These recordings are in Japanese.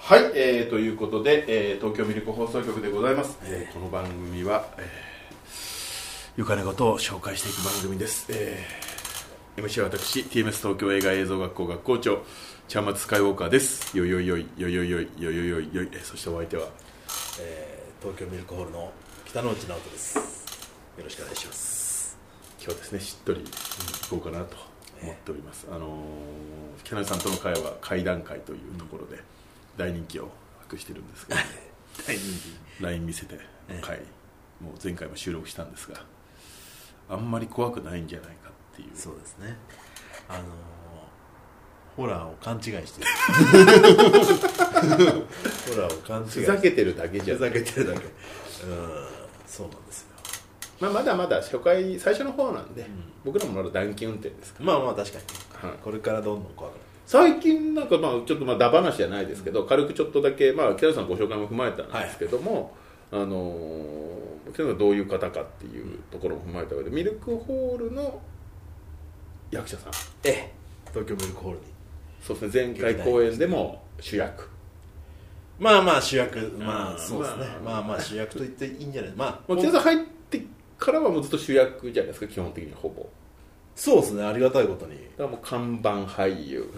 はい、ということで、東京ミルク放送局でございます。この番組は、ゆかねことを紹介していく番組です。MC は私 TMS 東京映画映像学校学校長ちゃんまつスカイウォーカーです。よいよいよいよいよいよいよいよいよいよい、そしてお相手は、 東京ミルクホールの北之内直人です。よろしくお願いします。 今日ですね、しっとりいこうかなと思っております。北野さんとの会は会談会というところで大人気を博しているんですけど、 大人気 LINE 見せての会、もう前回も収録したんですが、あんまり怖くないんじゃないかっていう。 そうですね、ホラーを勘違いしてるホラーを勘違いしてふざけてるだけじゃふざけてるだけ、そうなんですよ。 まだまだ初回最初の方なんで、僕らもまだ短期運転ですから、 まあ確かに、これからどんどん怖くなる。 最近なんかちょっとダ話じゃないですけど、軽くちょっとだけ北野さんご紹介も踏まえたんですけども、北野さんがどういう方かっていうところも踏まえた上で、ミルクホールの役者さん、 東京ミルクホールに、 そうですね、前回公演でも主役、 まあ主役、そうですね、まあ主役と言っていいんじゃない。 北野さん入ってからはもうずっと主役じゃないですか、基本的にほぼ。 そうですね、ありがたいことに。 だからもう看板俳優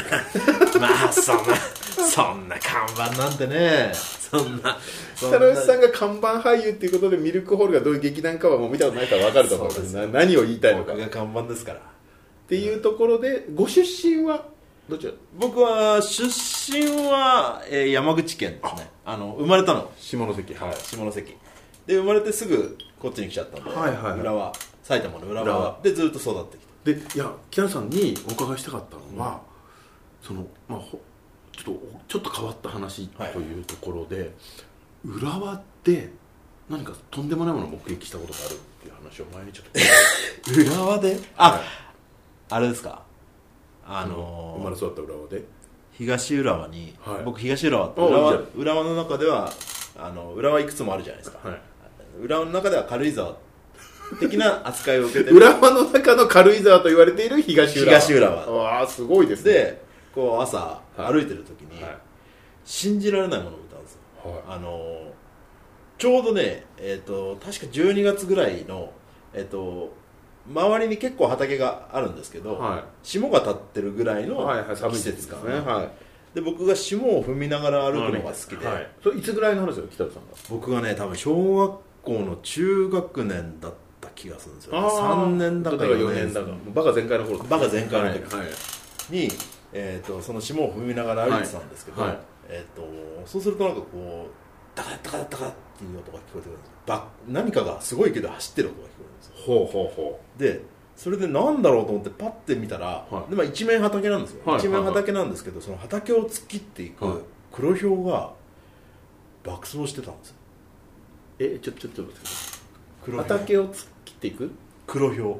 そんな看板なんてね、 北野さんが看板俳優っていうことで、ミルクホールがどういう劇団かはもう見たことないから分かると思うんです。何を言いたいのか。 僕が看板ですからっていうところで、ご出身はどちら？ 僕は出身は、山口県ですね。生まれたの下関、はい、 下関で生まれてすぐこっちに来ちゃったんで、浦和、埼玉の浦和でずっと育ってきて。 で、いや、北野さんにお伺いしたかったのは、そのちょっと変わった話というところで、浦和で何かとんでもないものを目撃したことがあるっていう話を前にちょっと浦和で、あれですか、 生まれ育った浦和で東浦和に、僕東浦和って浦和の中では浦和いくつもあるじゃないですか、浦和の中では軽井沢的な扱いを受けてる浦和の中の軽井沢と言われている東浦和。わあ、すごいですね。 でこう朝歩いてる時に、信じられないものを見たんですよ、ちょうどね、確か12月ぐらいの、周りに結構畑があるんですけど、霜が立ってるぐらいの季節感、で僕が霜を踏みながら歩くのが好きで、 それいつぐらいの話ですか、北野さんが。 僕がね、多分小学校の中学年だった気がするんですよ、3年だか4年だか、 バカ全開の頃、 バカ全開の時に、その霜を踏みながら歩いてたんですけど、そうするとなんかこうダカダカダカっていう音が聞こえてくるんですよ。何かがすごいけど走ってる音が聞こえるんですよ。でそれでなんだろうと思ってパッて見たら、で一面畑なんですよ、一面畑なんですけど、その畑を突っ切っていく黒ヒョウが爆走してたんですよ。 ちょっと待ってください。畑を突っ切っていく黒ヒョウ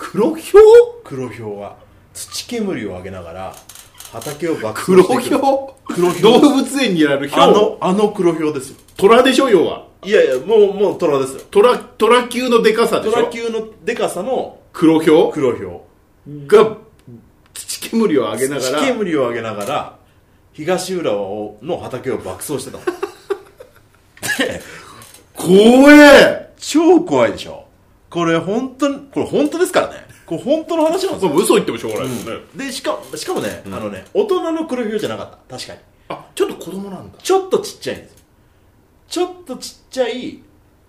が土煙を上げながら畑を爆走していく。 黒ヒョウ、動物園にあるヒョウ、 あの黒ヒョウですよ。 虎でしょ、要は。 いやもう虎ですよ。 虎級のデカさでしょ。 虎級のデカさの黒ヒョウが土煙を上げながら東浦和の畑を爆走してたの怖え、超怖いでしょ。これ本当ですからね。これ本当の話なんですよ。 嘘言ってもしょうがないですね。 でしかもね、大人の黒ヒョウじゃなかった。確かにちょっと子供なんだ。 ちょっとちっちゃいんですよ。ちょっとちっちゃい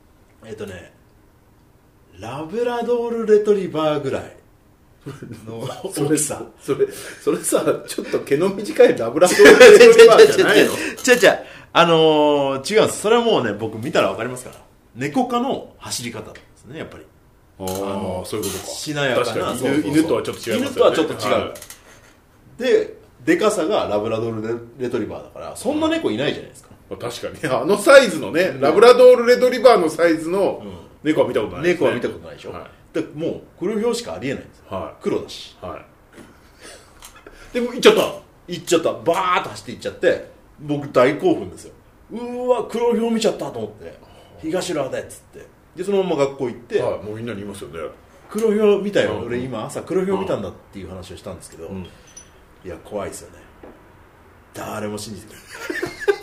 ラブラドールレトリバーぐらいの大きさ。 それさ、ちょっと毛の短いラブラドールレトリバーじゃないの？ 違うんです。それはもうね、僕見たら分かりますから、猫科の走り方ですね、やっぱり。 そういうことか。 しなやかな。 犬とはちょっと違いますよね。 犬とはちょっと違う。で、でかさがラブラドールレトリバーだから、そんな猫いないじゃないですか。 確かにサイズのね、ラブラドールレトリバーのサイズの猫は見たことないですね。 猫は見たことないでしょ。でもう黒ヒョウしかありえないんですよ。黒だし。でも行っちゃったバーッと走って行っちゃって、僕大興奮ですよ。わ、黒ヒョウ見ちゃったと思って、東浦和でっつって、でそのまま学校行って、 もうみんなに言いますよね、 黒ヒョウ見たよ、俺今朝黒ヒョウ見たんだっていう話をしたんですけど、いや怖いですよね。誰も信じてない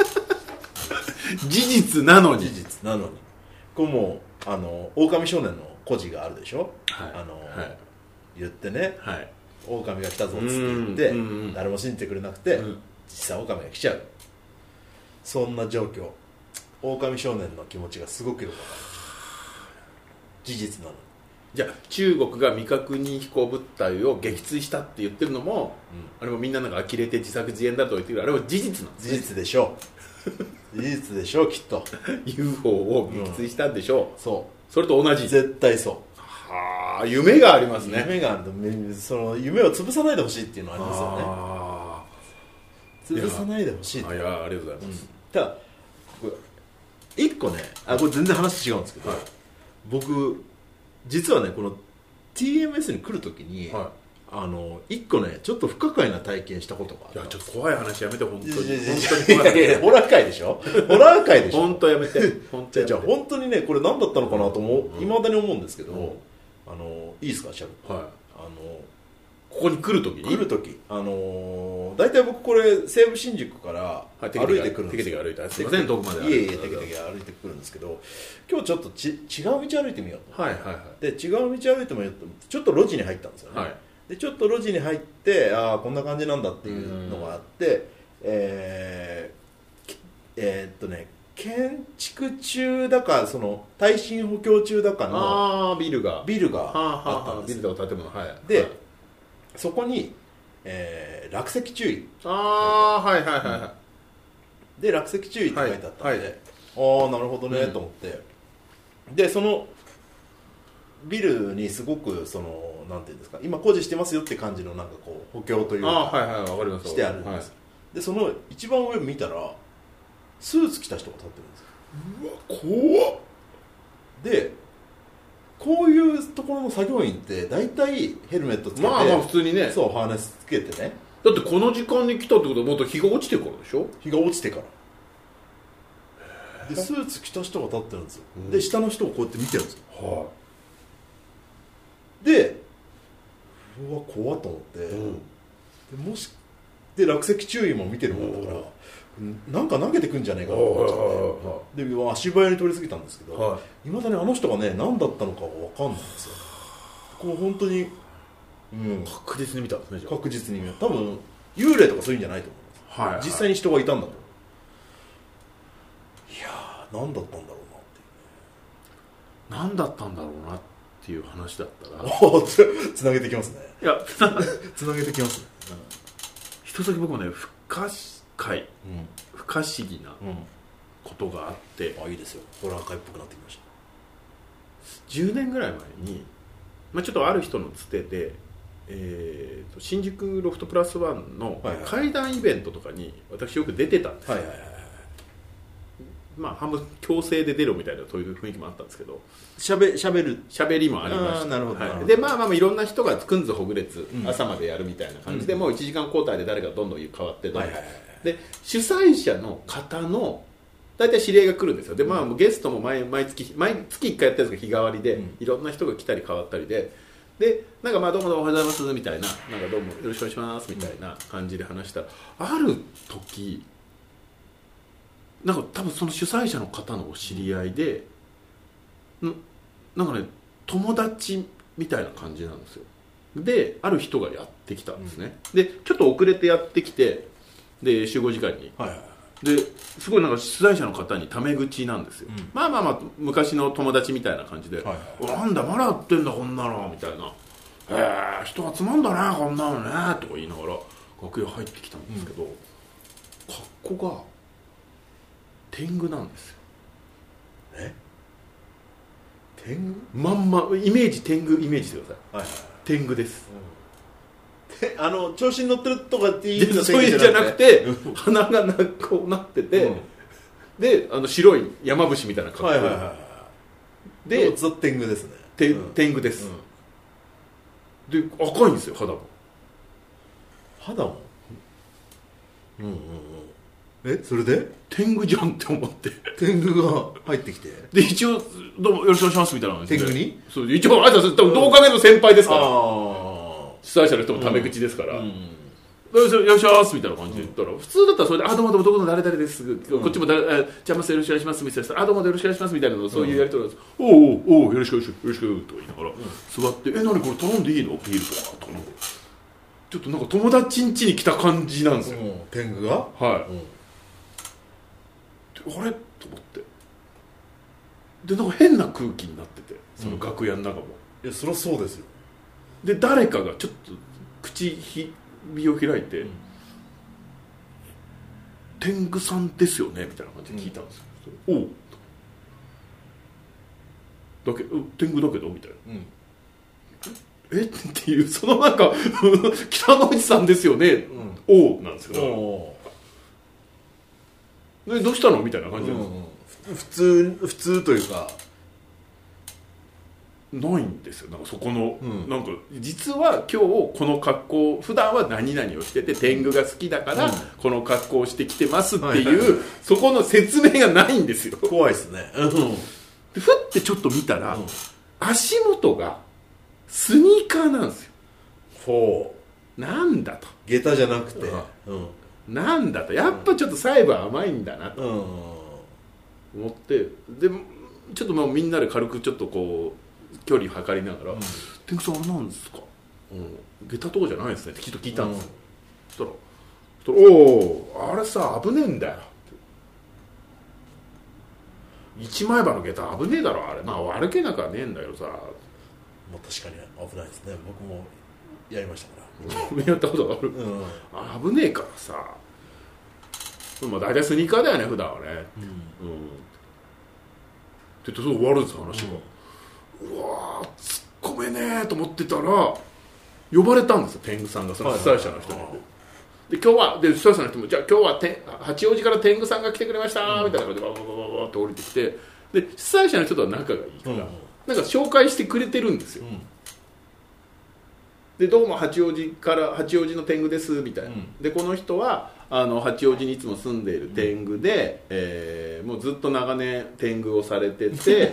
事実なのに事実なのにこれもう狼少年の故事があるでしょ、 はいはい、 言ってね、 はい、 狼が来たぞっつって言って、誰も信じてくれなくて、実際狼が来ちゃう、そんな状況、狼少年の気持ちがすごくよくわかる、事実なのに。 じゃあ中国が未確認飛行物体を撃墜したって言ってるのも、あれもみんななんか呆れて自作自演だと言ってる、あれは事実なんですね。 事実でしょう事実でしょう、きっと UFO を撃墜したんでしょう、それと同じ、 絶対そう。 はあ、夢がありますね。 夢があると、その夢を潰さないでほしいっていうのはありますよね。潰さないでほしい。 いや、ありがとうございます。 ただ一個ね、これ全然話違うんですけど、僕実はねこの TMS に来るときに、一個ねちょっと不可解な体験したことがある。 いや、ちょっと怖い話やめて、本当に。本当に怖いホラー界でしょホラー界でしょ本当やめて。 じゃあ本当にねこれ何だったのかなといまだに思うんですけど、いいですか、シャル、 はい、ここに来るとき大体僕これ西武新宿から歩いてくるんですよ。 テケテケ歩いた、すいません、遠くまでいえいえ、テケテケ歩いてくるんですけど、今日ちょっと違う道歩いてみようと、で違う道歩いてみようと、ちょっと路地に入ったんですよね、でちょっと路地に入って、こんな感じなんだっていうのがあって、建築中だか耐震補強中だかのビルがあったんです。 ビルと建物、 でそこに、落石注意、で落石注意って書いてあったんで、なるほどねと思って、でそのビルにすごくなんていうんですか、今工事してますよって感じのなんかこう補強というかしてあるんです。でその一番上見たらスーツ着た人が立ってるんですよ。 うわ、怖っ。 でこういうところの作業員って大体ヘルメットつけて、 普通にね、 そうハーネスつけてね。 だってこの時間に来たってことはもっと日が落ちてからでしょ。 日が落ちてからでスーツ着た人が立ってるんですよ、で下の人をこうやって見てるんですよ、でうわ怖っと思って、でもしで落石注意も見てるもんだからなんか投げてくんじゃねえかなと思っちゃって、で足早に通り過ぎたんですけど、いまだにあの人がね何だったのかは分かんないんですよ。こう本当に、 確実に見たんですね。 確実に見た。多分幽霊とかそういうんじゃないと思います、実際に人がいたんだと。いやー何だったんだろうなっていう、何だったんだろうなっていう話だったらつなげてきますね。 いやつなげてきますね。 一つ僕もね不可思議なことがあって、 いいですよ、ホラー界っぽくなってきました。 10年ぐらい前に、ちょっとある人のつてで、新宿ロフトプラスワンの怪談イベントとかに私よく出てたんですよ。半分強制で出ろみたいなそういう雰囲気もあったんですけど、しゃべりもありました。 なるほど、 でいろんな人がくんずほぐれつ朝までやるみたいな感じで、もう1時間交代で誰かどんどん変わってで主催者の方の大体知り合いが来るんですよ。でゲストも毎月1回やってるんですが日替わりで、いろんな人が来たり変わったりでなんかどうもおはようございますみたいな、なんかどうもよろしくお願いしますみたいな感じで話したら、ある時なんか多分その主催者の方のお知り合いでなんかね友達みたいな感じなんですよ。である人がやってきたんですね、でちょっと遅れてやってきて、で集合時間に、ですごいなんか出題者の方にタメ口なんですよ、昔の友達みたいな感じで、なんだまだやってんだこんなのみたいな、人集まんだねこんなのねとか言いながら楽屋入ってきたんですけど、格好が天狗なんですよ。 天狗？イメージ天狗イメージしてください。天狗です。 調子に乗ってるとかっていうのそういうんじゃなくて、鼻がこうなってて、で白い山伏みたいな格好でザ・天狗ですね。 天狗です。で赤いんですよ肌も。 それで天狗じゃんって思って、 天狗が入ってきて、 で一応どうもよろしくお願いしますみたいな感じで、 天狗にそう一応挨拶、どう考える先輩ですから、主催者の人もタメ口ですから、 よろしくお願いしますみたいな感じで言ったら、普通だったらそれでどうもどこの誰々です、こっちもじゃあまずよろしくお願いしますみたいな、どうもよろしくお願いしますみたいなの、そういうやり取りです。おうよろしくよろしくとか言いながら座って、何これ頼んでいいのビールとかと思って、ちょっとなんか友達ん家に来た感じなんですよ、 天狗が。 はい、あれと思って、でなんか変な空気になってて、その楽屋の中も、 いやそりゃそうですよ。 で誰かがちょっと口身を開いて、天狗さんですよねみたいな感じで聞いたんですよ、おうだけ天狗だけどみたいな、っていう、そのなんか北のおじさんですよね、おうなんですけど、どうしたのみたいな感じで、 普通というかないんですよ。なんかそこの、なんか実は今日この格好、普段は何々をしてて天狗が好きだから、この格好をしてきてますっていう、そこの説明がないんですよ。 怖いですね。 でふってちょっと見たら、足元がスニーカーなんですよ。 ほうなんだと、 下駄じゃなくて、 なんだと、やっぱちょっと細部甘いんだなと思って、でちょっとみんなで軽くちょっとこう距離測りながら、天狗さんあれなんですか、下駄とかじゃないですねってきっと聞いたんですよ。そしたらおあれさ危ねえんだよ、一枚刃の下駄危ねえだろあれ、悪けなくはねえんだけどさ、 確かに危ないですね。僕もやりましたからやったことがある、危ねえからさ、大体スニーカーだよね普段はね、って言ってそれ終わるんですよ話が、うわー突っ込めねえと思ってたら呼ばれたんですよ、天狗さんが、その主催者の人に。で今日はで主催者の人も、じゃあ今日は八王子から天狗さんが来てくれましたみたいな感じでババババって降りてきて、で主催者の人とは仲がいいから、なんか紹介してくれてるんですよ、でどうも八王子の天狗ですみたいな、でこの人は八王子にいつも住んでいる天狗で、もうずっと長年天狗をされてて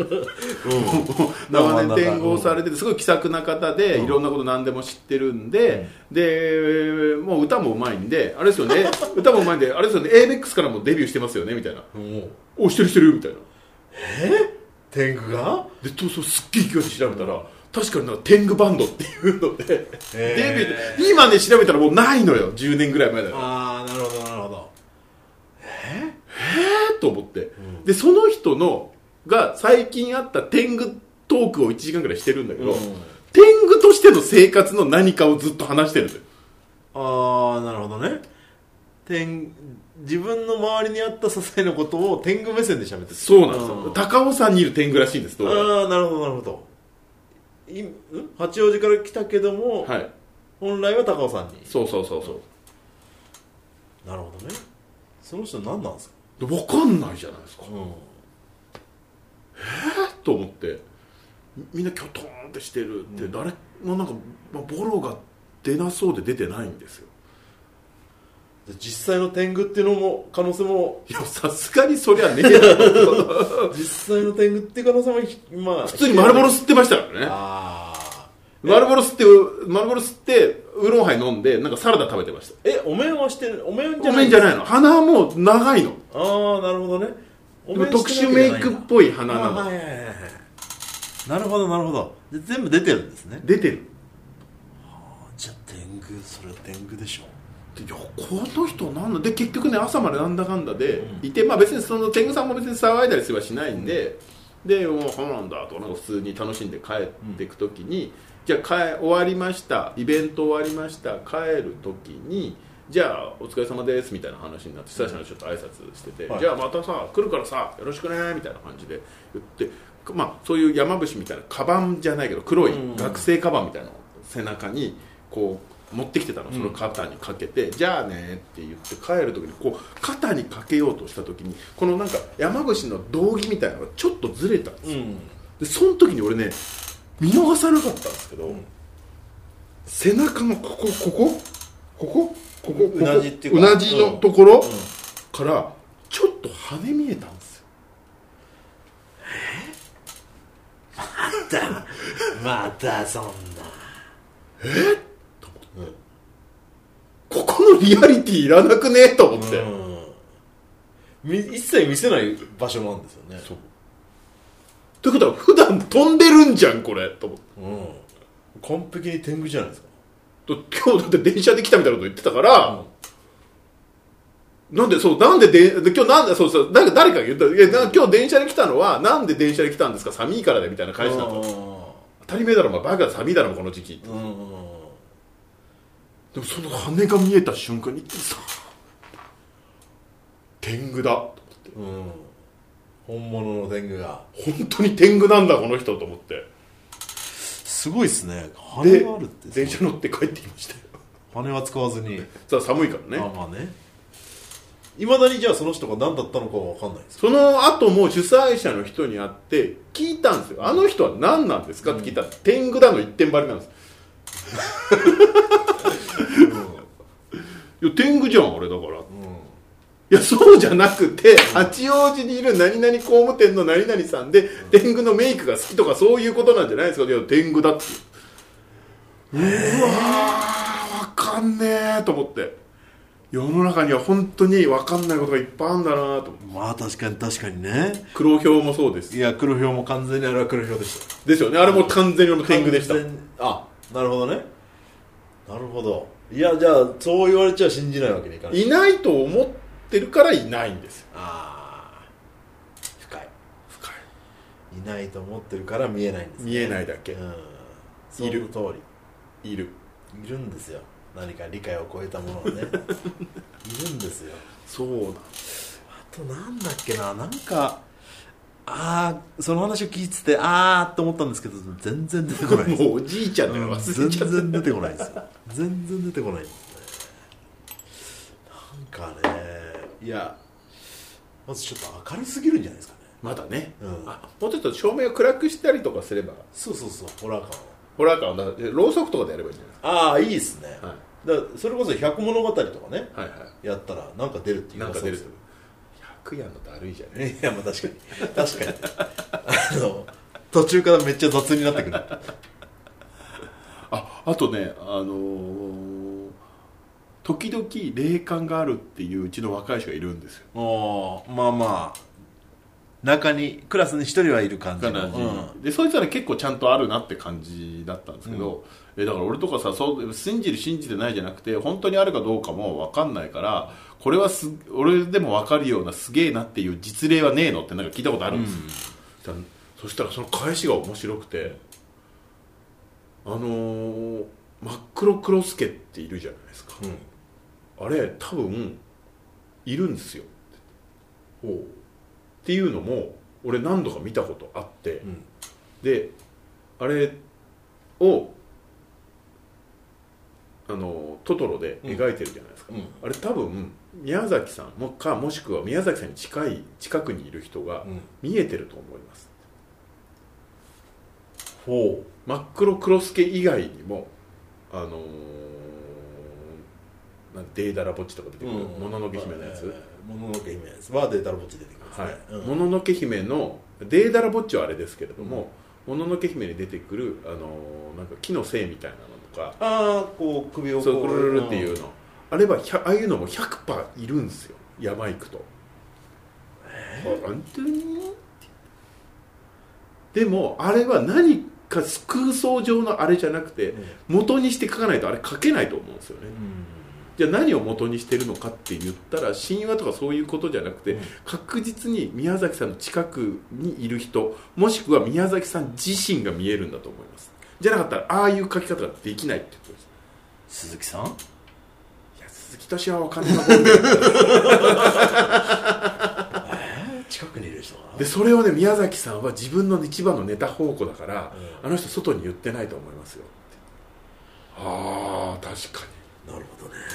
長年天狗をされててすごい気さくな方で、いろんなこと何でも知ってるんで、でもう歌もうまいんであれですよね歌もうまいんであれですよね ABEX からもデビューしてますよねみたいな、おしてるみたいな、 天狗がでそうすっげえ勢いで調べたら、確かになんか天狗バンドっていうので、デビュー今ね調べたらもうないのよ、10年ぐらい前だよ。 なるほどなるほど。 と思って、でその人のが最近あった天狗トークを1時間ぐらいしてるんだけど、天狗としての生活の何かをずっと話してるんだよ。 なるほどね。自分の周りにあった些細なことを天狗目線で喋ってる。 そうなんですよ。高尾山にいる天狗らしいんです。 なるほどなるほど。八王子から来たけども、本来は高尾山に。 そうなるほどね。その人何なんですか。 分かんないじゃないですか、と思って、みんなキョトーンってしてるって、誰もなんか、ボロが出なそうで出てないんですよ。 実際の天狗っていうのも可能性も、 いやさすがにそりゃねえだろ実際の天狗っていう可能性も普通に丸ボロ吸ってましたからね。丸ボロ吸ってウーロンハイ飲んでなんかサラダ食べてました。 お面はしてる。お面じゃないの、鼻はもう長いの。 なるほどね。 特殊メイクっぽい鼻なの。 なるほど。で全部出てるんですね。 出てる。 じゃあそれは天狗でしょ。 いやこの人なんだで結局ね朝までなんだかんだでいて、別にその天狗さんも別に騒いだりすればしないんで、でもうそうなんだとなんか普通に楽しんで帰っていくときに、じゃあ終わりました、イベント終わりました、帰るときにじゃあお疲れ様ですみたいな話になって、主催者のちょっと挨拶してて、じゃあまたさ来るからさよろしくねみたいな感じで言って、そういう山伏みたいなカバンじゃないけど黒い学生カバンみたいなのを背中にこう持ってきてたの、その肩にかけて、じゃあねって言って帰るときにこう肩にかけようとしたときにこのなんか山伏の道着みたいなのがちょっとずれたんですよ、でその時に俺ね見逃さなかったんですけど、背中のここうなじっていうかうなじのところからちょっと羽見えたんですよ。 またそんなと思って、 ここのリアリティいらなくねと思って、 一切見せない場所なんですよね。 そうということは普段飛んでるんじゃんこれと思って、 完璧に天狗じゃないですか。 今日だって電車で来たみたいなこと言ってたから、なんで今日なんでそう誰かが言った今日電車で来たのはなんで電車で来たんですか、寒いからでみたいな返しだと、当たり前だろ、バカだ寒いだろこの時期、でもその羽が見えた瞬間にさ天狗だと思って、 本物の天狗が本当に天狗なんだこの人と思って、 すごいですね。羽があるって電車乗って帰ってきましたよ。 羽は使わずに。 さあ寒いからね。 まあね。いまだにじゃあその人が何だったのかは分かんないです。 その後も主催者の人に会って聞いたんですよ。あの人は何なんですかって聞いたら、天狗だの一点張りなんです。いや天狗じゃん俺だから。いやそうじゃなくて、八王子にいる何々工務店の何々さんで天狗のメイクが好きとかそういうことなんじゃないですか。いや天狗だっていう。うわー分かんねえと思って、世の中には本当に分かんないことがいっぱいあるんだなと思って。 まあ確かにね。 黒ひょうもそうです。 いや黒ひょうも完全にあれは黒ひょうでしたですよね。あれも完全に天狗でした。 なるほどね。なるほど。いやじゃあそう言われちゃ信じないわけにいかない。 いないと思ってるからいないんですよ。 深い。いないと思ってるから見えないんですね。 見えないだけ。 その通りいるんですよ。何か理解を超えたものがねいるんですよ。 そうなん。 あとなんだっけな、なんかその話を聞いててと思ったんですけど全然出てこないです。 もうおじいちゃんだよ、忘れちゃった。 全然出てこないですよ。全然出てこないですね。なんかね、いやまずちょっと明るすぎるんじゃないですかね。 まだね、もうちょっと照明を暗くしたりとかすれば。 そうホラー感を。 ホラー感をろうそくとかでやればいいんじゃないですか。 いいですね。だからそれこそ百物語とかね、やったらなんか出るっていう。 なんか出ると100やんのだるいじゃない。 いやまあ確かに途中からめっちゃ雑になってくるあとね時々霊感があるっていううちの若い人がいるんですよ。 まあ中にクラスに一人はいる感じの、 でそいつはね結構ちゃんとあるなって感じだったんですけど、だから俺とかさ信じてないじゃなくて本当にあるかどうかも分かんないから、これは俺でも分かるようなすげえなっていう実例はねえのってなんか聞いたことあるんですよ、そしたらその返しが面白くて、真っ黒クロスケっているじゃないですか、あれ多分いるんですよっていうのも俺何度か見たことあって、であれをトトロで描いてるじゃないですか、あれ多分宮崎さんもしくは宮崎さんに近くにいる人が見えてると思います、真っ黒クロスケ以外にもデーダラボッチとか出てくる、もののけ姫のやつ、 もののけ姫のやつはデーダラボッチ出てきますね。 もののけ姫のデーダラボッチはあれですけれども、もののけ姫に出てくるなんか木の精みたいなのとか、 こう首をそうクルルルっていうの、あれはああいうのも 100% いるんですよ、山行くと。本当にでもあれは何か空想上のあれじゃなくて、元にして書かないとあれ書けないと思うんですよね、じゃあ何を元にしてるのかって言ったら神話とかそういうことじゃなくて、確実に宮崎さんの近くにいる人、もしくは宮崎さん自身が見えるんだと思います。じゃなかったらああいう書き方ができないってことです。 鈴木さん？いや鈴木敏夫は分かんない近くにいる人で、それをね宮崎さんは自分の一番のネタ宝庫だから、あの人外に言ってないと思いますよって。確かに、 なるほどね。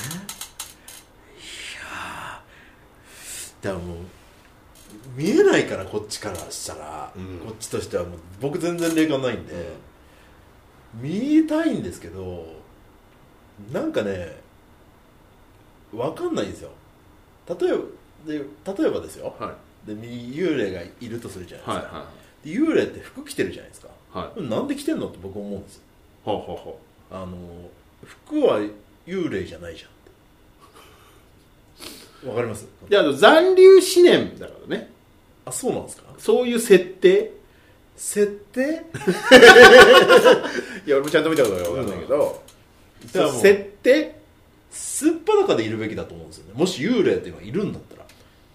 いやだからもう見えないから、こっちからしたら、こっちとしてはもう僕全然霊感ないんで、見たいんですけど、なんかね分かんないんですよ。例えばですよ、で幽霊がいるとするじゃないですか、で幽霊って服着てるじゃないですか、なんで着てんのって僕思うんですよ。服は幽霊じゃないじゃんって。 わかります。 で残留思念だからね。 あ、そうなんですか。 そういう設定設定いや俺もちゃんと見たことが分かんないけど、 じゃあもう設定すっぱだかでいるべきだと思うんですよね。もし幽霊っていうのがいるんだったら。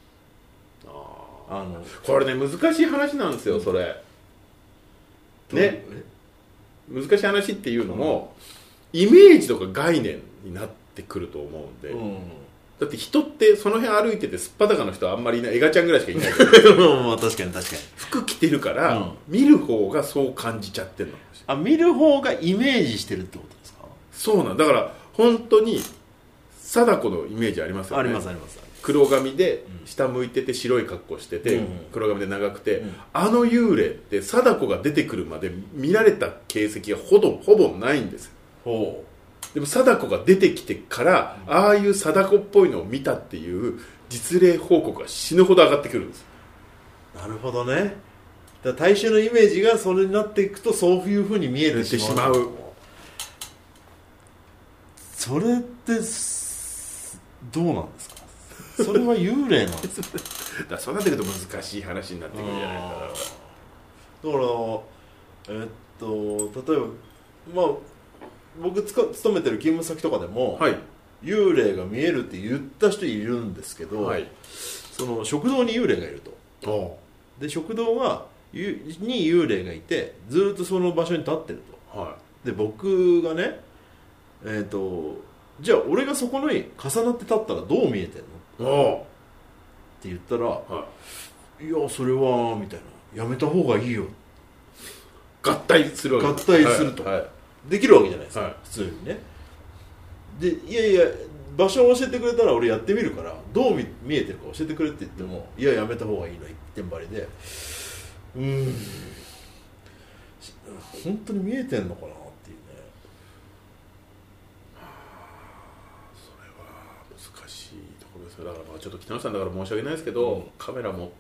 これね難しい話なんですよそれね。難しい話っていうのも、イメージとか概念になってくると思うんで、だって人ってその辺歩いててすっぱだかの人はあんまりいない、エガちゃんぐらいしかいないまあ確かに服着てるから、見る方がそう感じちゃってるの。 あ、見る方がイメージしてるってことですか。 そうなんだから本当に貞子のイメージありますよね。 ありますあります。 黒髪で下向いてて白い格好してて、黒髪で長くて、あの幽霊って貞子が出てくるまで見られた形跡がほぼないんですよ。 ほう。 でも貞子が出てきてから、ああいう貞子っぽいのを見たっていう実例報告が死ぬほど上がってくるんです。 なるほどね。だから大衆のイメージがそれになっていくとそういう風に見えてしまう。それってどうなんですか。それは幽霊なんですか。 だからそうなってくると難しい話になってくるんじゃないかな。だから例えばまあ僕勤めてる勤務先とかでも、はい、幽霊が見えるって言った人いるんですけど、はい、その食堂に幽霊がいると。で食堂に幽霊がいてずっとその場所に立ってると、はい、で僕がねじゃあ俺がそこに重なって立ったらどう見えてんのって言ったら、はい、いやそれはみたいな、やめた方がいいよ、 合体するわけ合体すると、はいはい、できるわけじゃないですか、はい、普通にね。でいやいや場所を教えてくれたら俺やってみるからどう 見えてるか教えてくれって言っても、いややめた方がいいの一点張りで、本当に見えてんのかなっていうね。 それは難しいところですよ。だからまあちょっと北野さんだから申し訳ないですけど、カメラ持って、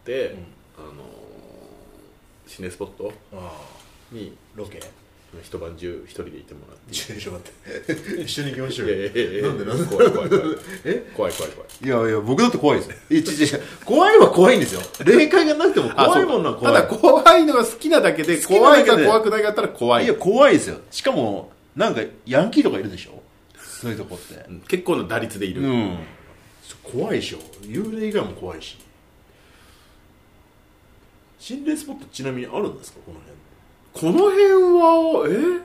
シネスポットにロケ一晩中一人でいてもらって、 ちょっと待って一緒に行きましょうよ。 なんで怖い怖いいやいや僕だって怖いですよ。怖いは怖いんですよ。霊界がなくても怖いものは怖い。 ただ怖いのが好きなだけで、怖いか怖くないかったら怖い。 いや怖いですよ。しかもなんかヤンキーとかいるでしょ、そういうとこって、 結構な打率でいる、 怖いでしょ。幽霊以外も怖いし。心霊スポットちなみにあるんですか、この辺。 この辺は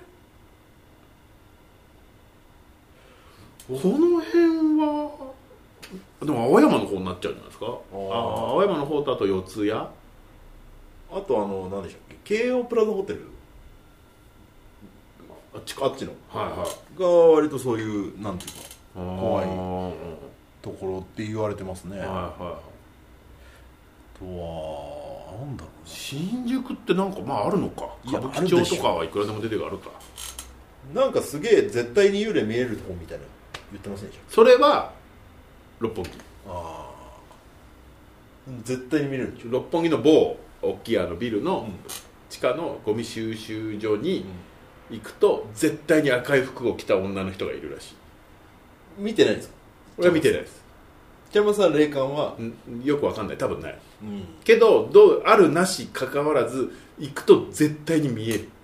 この辺はでも青山の方になっちゃうんじゃないですか。青山の方とあと四谷、あと何でしたっけ、京王プラザホテル、あっちの、はいはい、が割とそういうなんていうか怖いところって言われてますね。はいはい。あとはなんだろう、 新宿ってなんかまああるのか。歌舞伎町とかはいくらでも出てがあるか。 なんかすげえ絶対に幽霊見えるとこみたいな言ってませんでしょ。 それは六本木。 絶対に見れる。 六本木の某大きいビルの地下のゴミ収集所に行くと絶対に赤い服を着た女の人がいるらしい。 見てないですか。 俺は見てないです。 北山さん霊感はよくわかんない、多分ない、けどあるなしかかわらず行くと絶対に見える、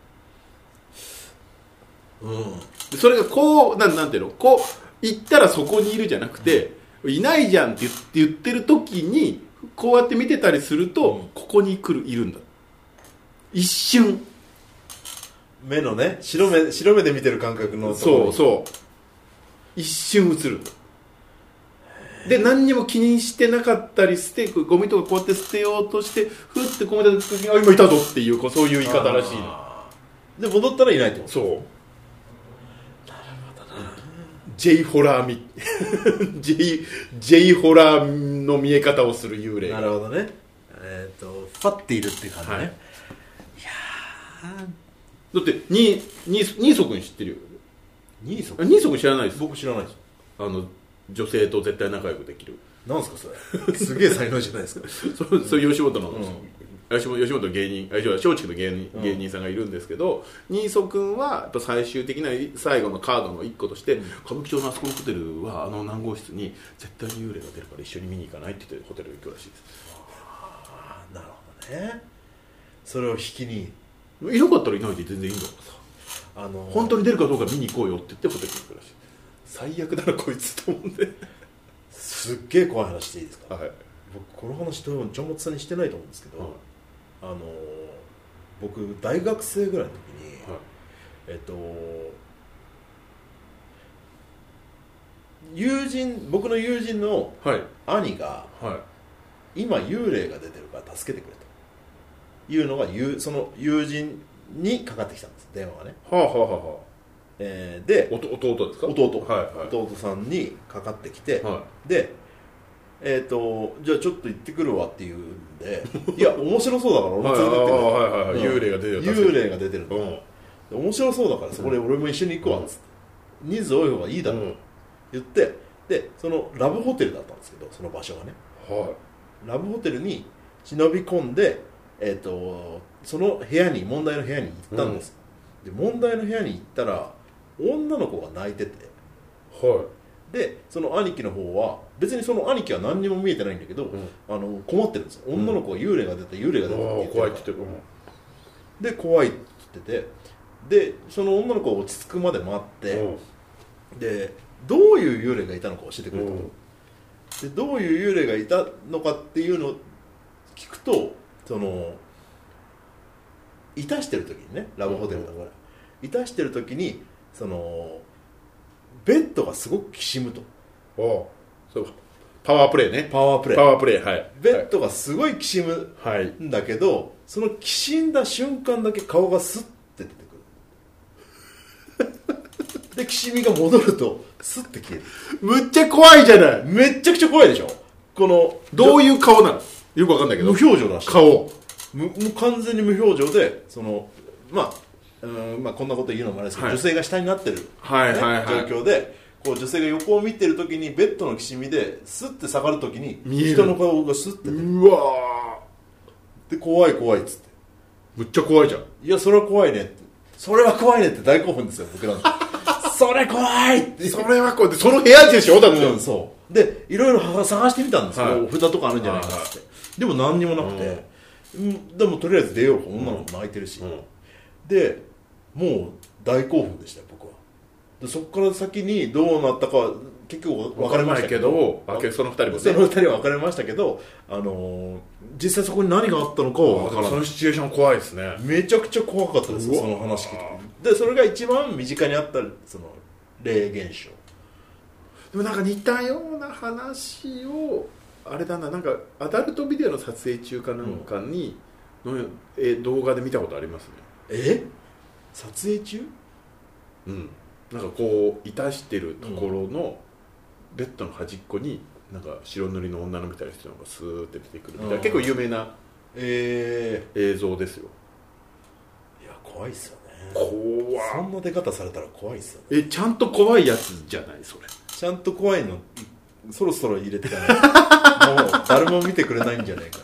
それがこうなんていうの、こう行ったらそこにいるじゃなくて、いないじゃんって言ってる時にこうやって見てたりすると、ここにいるんだ、一瞬目のね、白目で見てる感覚の、 そう一瞬映るんだ。で何にも気にしてなかったりして、ゴミとかこうやって捨てようとしてふってこう見た時に今いたぞっていう、そういう言い方らしいので、戻ったらいないってこと。 そう、なるほどな。J ホラーJ ホラーの見え方をする幽霊。 なるほどね。ファっているっていう感じね、はい、いやだってニーソ君知ってるよ。ニーソ君知らないです。 僕知らないです。 女性と絶対仲良くできる。 なんすかそれ。すげえ才能じゃないですか。 それ吉本の吉本芸人松竹の芸人さんがいるんですけど、新磯君はやっぱ最終的な最後のカードの1個として、歌舞伎町のあそこのホテルは何号室に絶対に幽霊が出るから一緒に見に行かないって言ってホテル行くらしいです。 ああ、なるほどね。それを引きにいなかったらいないで全然いいんだからさ、本当に出るかどうか見に行こうよって言ってホテルに行くらしい。最悪だなこいつと思うんですっげえ怖い話していいですか。 はい、 僕この話とちょんもつさんにしてないと思うんですけど、僕大学生ぐらいの時に、僕の友人の兄が、今幽霊が出てるから助けてくれというのがその友人にかかってきたんです、電話がね。で弟ですか。 弟さんにかかってきて、でじゃあちょっと行ってくるわっていうんでいや面白そうだから俺も連れてって幽霊が出てる面白そうだからそこで俺も一緒に行くわっつって、人数多い方がいいだろうと言って、でそのラブホテルだったんですけど、その場所がね、ラブホテルに忍び込んで、その部屋に問題の部屋に行ったんです、で問題の部屋に行ったら女の子が泣いてて、でその兄貴の方は別にその兄貴は何にも見えてないんだけど、困ってるんですよ。女の子が幽霊が出てって言って怖いって言ってる、で怖いって言ってて、でその女の子が落ち着くまで待って、でどういう幽霊がいたのか教えてくれと、でどういう幽霊がいたのかっていうのを聞くと、そのいたしてる時にね、ラブホテルだから、いたしてる時にそのベッドがすごくきしむと。 そうパワープレイね。 パワープレイ、ベッドがすごいきしむんだけど、そのきしんだ瞬間だけ顔がスッて出てくるできしみが戻るとスッて消える。 むっちゃ怖いじゃない。 めっちゃくちゃ怖いでしょ。このどういう顔なのよくわかんないけど、 無表情だし顔もう完全に無表情で、そのまあこんなこと言うのもあれですけど、女性が下になってる、状況で、こう女性が横を見てるときにベッドのきしみでスッて下がるときに人の顔がスッて出る。 うわで怖いっつって、 むっちゃ怖いじゃん。 いやそれは怖いねって、それは怖いねって大興奮ですよ僕らのそれ怖いって、 それは怖いって、その部屋でしょだって、 そうでいろいろ探してみたんですけど、札とかあるんじゃないかって、でも何にもなくて、でもとりあえず出ようか、女の子泣いてるし、でもう大興奮でしたよ僕は。でそこから先にどうなったかは結局分かれましたけど、 その2人もね、 その2人は分かれましたけど、実際そこに何があったのかは分からない。 そのシチュエーション怖いですね。 めちゃくちゃ怖かったですよ、その話聞いて。でそれが一番身近にあったその霊現象。 でもなんか似たような話をあれだな、なんかアダルトビデオの撮影中かなんかに、動画で見たことありますね。 撮影中？ なんかこういたしてるところのベッドの端っこになんか白塗りの女のみたいな人がスーって出てくるみたいな、結構有名な映像ですよ。 いや怖いっすよね。 そんな出方されたら怖いっすよね。 ちゃんと怖いやつじゃないそれ。 ちゃんと怖いのそろそろ入れていかないもう誰も見てくれないんじゃないか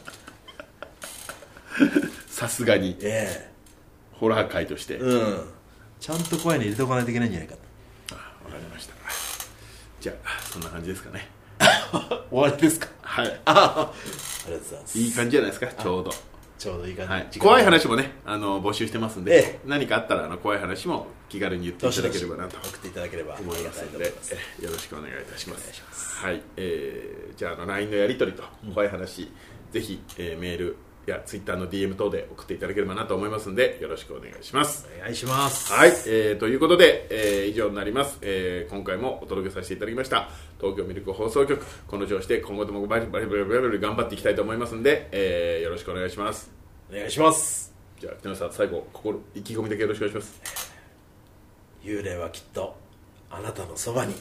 さすがに、ホラー界として、 ちゃんと怖いの入れておかないといけないんじゃないかと。 わかりました。じゃあそんな感じですかね終わりですか。 はい、 ありがとうございます。 いい感じじゃないですか。ちょうどいい感じ、 怖い話もね募集してますんで、何かあったら怖い話も気軽に言っていただければなと送っていただければ思いますので、よろしくお願いいたします。はい、じゃあLINE のやり取りと怖い話、ぜひ、メールやツイッターの DM 等で送っていただければなと思いますので、よろしくお願いします。 お願いします。 はい、ということで、以上になります。今回もお届けさせていただきました東京ミルク放送局、この調子で今後ともバリバリ頑張っていきたいと思いますので、よろしくお願いします。 お願いします。 じゃあ北野さん、最後意気込みだけよろしくお願いします。 幽霊はきっとあなたのそばに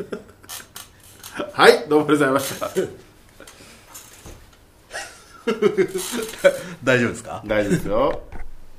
はい、どうもありがとうございました大丈夫ですか？ 大丈夫ですよ